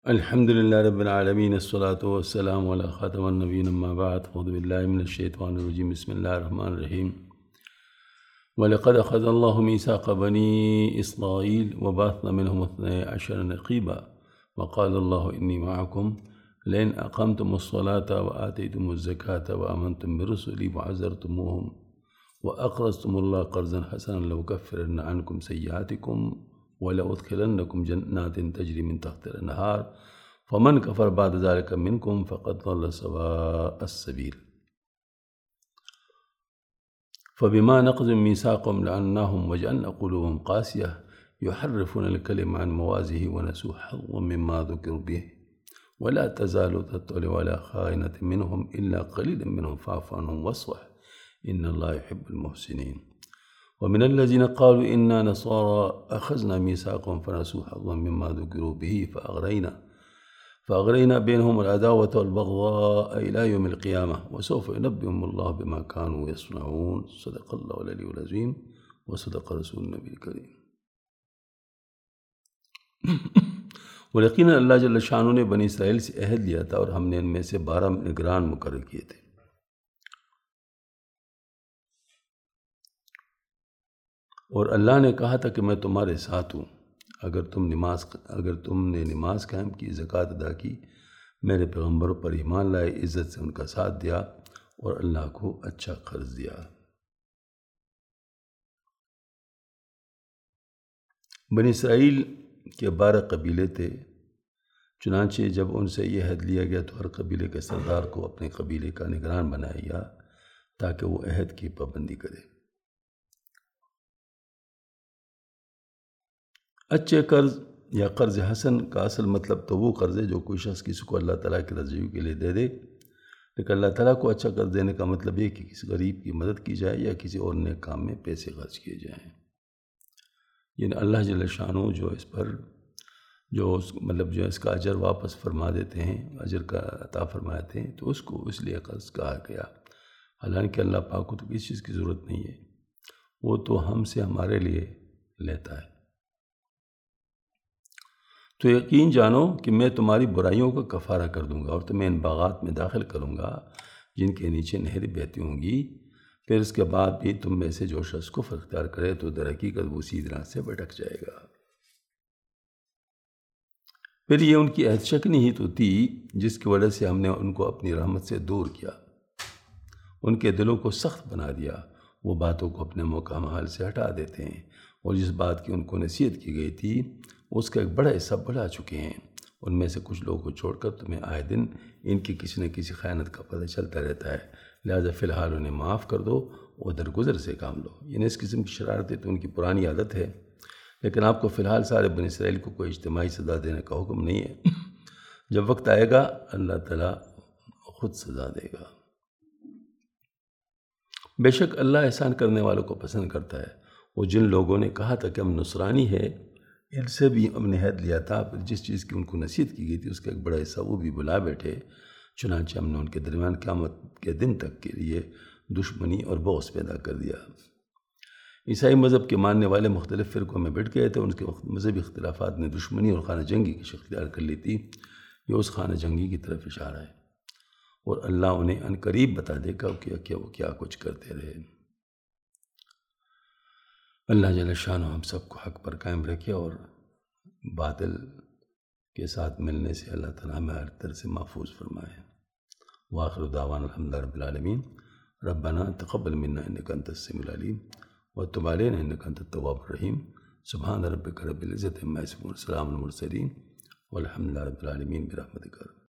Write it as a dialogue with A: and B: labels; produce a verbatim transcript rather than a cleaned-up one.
A: الحمد للہ رب العالمین الصلاۃ والسلام علی خاتم النبیین اما بعد اعوذ باللہ من الشیطان الرجیم بسم اللہ الرحمن الرحیم وَلَقَدْ أَخَذَ اللَّهُ مِيثَاقَ بَنِي إِسْرَائِيلَ وَبَعَثْنَا مِنْهُمُ اثْنَيْ عَشَرَ نَقِيبًا وَقَالَ اللَّهُ إِنِّي مَعَكُمْ لَئِنْ أَقَمْتُمُ الصَّلَاةَ وَآتَيْتُمُ الزَّكَاةَ وَآمَنْتُمْ بِرُسُلِي وَعَزَّرْتُمُوهُمْ وَأَقْرَضْتُمُ اللَّهَ قَرْضًا حَسَنًا لَأُكَفِّرَنَّ عَنْكُمْ سَيِّئَاتِكُمْ وَلَأُدْخِلَنَّكُمْ جَنَّاتٍ تَجْرِي مِنْ تَحْتِهَا الْأَنْهَارُ فَمَنْ كَفَرَ بَعْدَ ذَلِكَ مِنْكُمْ فَقَدْ ضَلَّ سَوَاءَ السَّبِيلِ فبما نقضهم ميثاقهم لعناهم وجعلنا قلوبهم قاسية يحرفون الكلم عن مواضعه ونسوا حظا مما ذكروا به ولا تزال تطلع على خائنة منهم إلا قليلا منهم فاعف عنهم واصفح إن الله يحب المحسنين ومن الذين قالوا إنا نصارى أخذنا ميثاقهم فنسوا حظا مما ذكروا به فأغرينا فأغرينا بينهم العداوة والبغضاء إلى يوم القيامة وسوف ينبئهم الله بما كانوا يصنعون صدق الله العلي العظيم وصدق رسول النبي الكريم۔ اور یقیناً اللہ جل شانہ نے بنی اسرائیل سے عہد لیا تھا اور ہم نے ان میں سے بارہ نگران مقرر کیے تھے۔ اور اللہ نے کہا تھا کہ میں تمہارے ساتھ ہوں اگر تم نماز اگر تم نے نماز قائم کی، زکوٰۃ ادا کی، میرے پیغمبروں پر ایمان لائے، عزت سے ان کا ساتھ دیا اور اللہ کو اچھا قرض دیا۔ بنی اسرائیل کے بارہ قبیلے تھے، چنانچہ جب ان سے یہ عہد لیا گیا تو ہر قبیلے کے سردار کو اپنے قبیلے کا نگران بنایا گیا تاکہ وہ عہد کی پابندی کرے۔ اچھے قرض یا قرض حسن کا اصل مطلب تو وہ قرض ہے جو کوئی شخص کسی کو اللہ تعالیٰ کی رضا کے لیے دے دے، لیکن اللہ تعالیٰ کو اچھا قرض دینے کا مطلب یہ کہ کسی غریب کی مدد کی جائے یا کسی اور نیک کام میں پیسے خرچ کیے جائیں۔ یعنی اللہ جل شانہ جو اس پر جو اس مطلب جو اس کا اجر واپس فرما دیتے ہیں، اجر کا عطا فرماتے ہیں، تو اس کو اس لیے قرض کہا گیا۔ حالانکہ اللہ پاک کو تو کسی چیز کی ضرورت نہیں ہے، وہ تو ہم سے ہمارے لیے لیتا ہے۔ تو یقین جانو کہ میں تمہاری برائیوں کا کفارہ کر دوں گا اور تمہیں ان باغات میں داخل کروں گا جن کے نیچے نہریں بہتی ہوں گی، پھر اس کے بعد بھی تم میں سے جو شخص کفر اختیار کرے تو در حقیقت وہ سیدھی راہ سے بھٹک جائے گا۔ پھر یہ ان کی عہد شکنی ہی تو تھی جس کی وجہ سے ہم نے ان کو اپنی رحمت سے دور کیا، ان کے دلوں کو سخت بنا دیا، وہ باتوں کو اپنے موقع محل سے ہٹا دیتے ہیں، اور جس بات کی ان کو نصیحت کی گئی تھی اس کا ایک بڑا حصہ بھلا چکے ہیں۔ ان میں سے کچھ لوگوں کو چھوڑ کر تمہیں آئے دن ان کی کسی نہ کسی خیانت کا پتہ چلتا رہتا ہے، لہذا فی الحال انہیں معاف کر دو اور درگزر سے کام لو۔ یعنی اس قسم کی شرارتیں تو ان کی پرانی عادت ہے، لیکن آپ کو فی الحال سارے بنی اسرائیل کو کوئی اجتماعی سزا دینے کا حکم نہیں ہے۔ جب وقت آئے گا اللہ تعالیٰ خود سزا دے گا۔ بے شک اللہ احسان کرنے والوں کو پسند کرتا ہے۔ وہ جن لوگوں نے کہا تھا کہ ہم نصرانی ہے، ان سے بھی ہم نے عہد لیا تھا، پھر جس چیز کی ان کو نصیحت کی گئی تھی اس کا ایک بڑا حصہ وہ بھی بلا بیٹھے، چنانچہ ہم نے ان کے درمیان قیامت کے دن تک کے لیے دشمنی اور بغض پیدا کر دیا۔ عیسائی مذہب کے ماننے والے مختلف فرقوں میں بٹ گئے تھے، ان کے مذہبی اختلافات نے دشمنی اور خانہ جنگی کی شکل اختیار کر لی تھی۔ یہ اس خانہ جنگی کی طرف اشارہ ہے، اور اللہ انہیں عن قریب بتا دے گا کہ وہ کیا کچھ کرتے رہے۔ اللہ جل شانہ ہم سب کو حق پر قائم رکھے اور باطل کے ساتھ ملنے سے اللہ تعالیٰ ہمیں ہر طرح سے محفوظ فرمائے۔ وآخر دعوانا الحمدللہ رب العالمین۔ ربنا تقبل منا انک انت السمیع العلیم وتب علینا انک انت التواب الرحیم۔ سبحان ربک رب العزۃ عما یصفون، سلام علی المرسلین والحمدللہ رب العالمین برحمتک۔